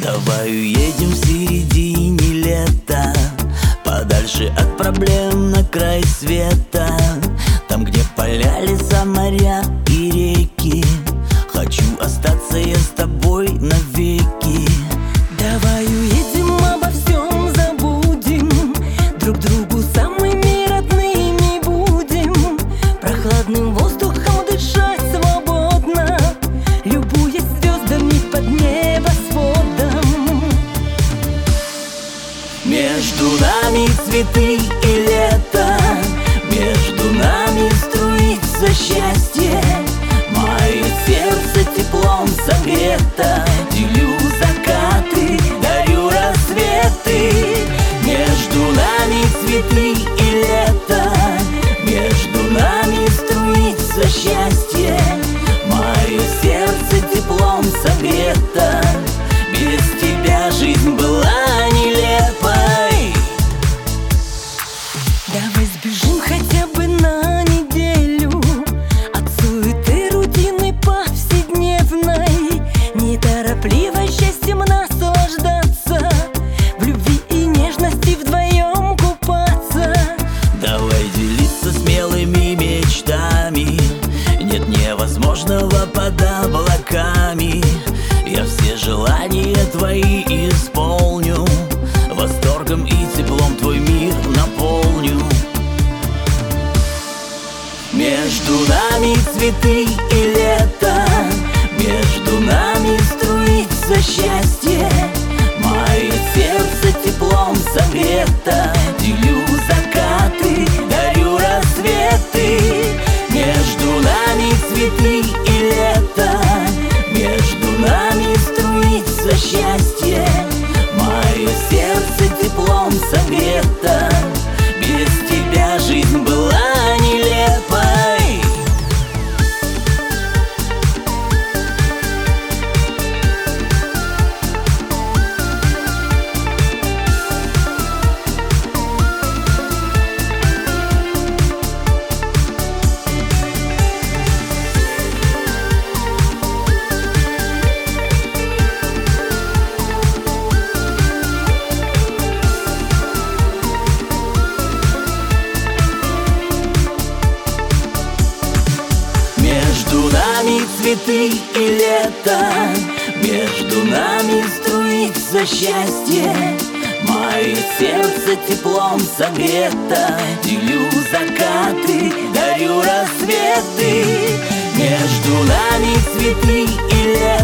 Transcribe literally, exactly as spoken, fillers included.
Давай уедем в середине лета, подальше от проблем, на край света. Там, где поля, леса, моря и реки. Хочу остаться я с тобой навеки. Давай уедем, обо всем забудем, друг другу самыми родными будем. Прохладным воздухом дышать свободно, любуясь звездами под небосводом. Между нами цветы и лето, между нами струится счастье. Мое сердце теплом согрето, делю закаты, дарю рассветы. Между нами цветы и лето, между нами струится счастье. Мое сердце теплом согрето, без тебя жизнь была нелепой. Давай сбежим хотя бы на неделю от суеты рутины повседневной. Неторопливо счастьем наслаждаться, в любви и нежности вдвоем купаться. Давай делиться смелыми мечтами, нет невозможного под облаками. Я все желания твои исполню, восторгом и теплом твой мир наполню. Между нами цветы и лето, между нами струится счастье. Мое сердце теплом согрето, делю закаты, дарю рассветы. Между нами цветы и лето, между нами струится счастье. Мое сердце теплом согрето, без тебя жизнь была нелепой. Между нами цветы и лето, между нами струится счастье. Мое сердце теплом согрето, делю закаты, дарю рассветы. Между нами цветы и лето,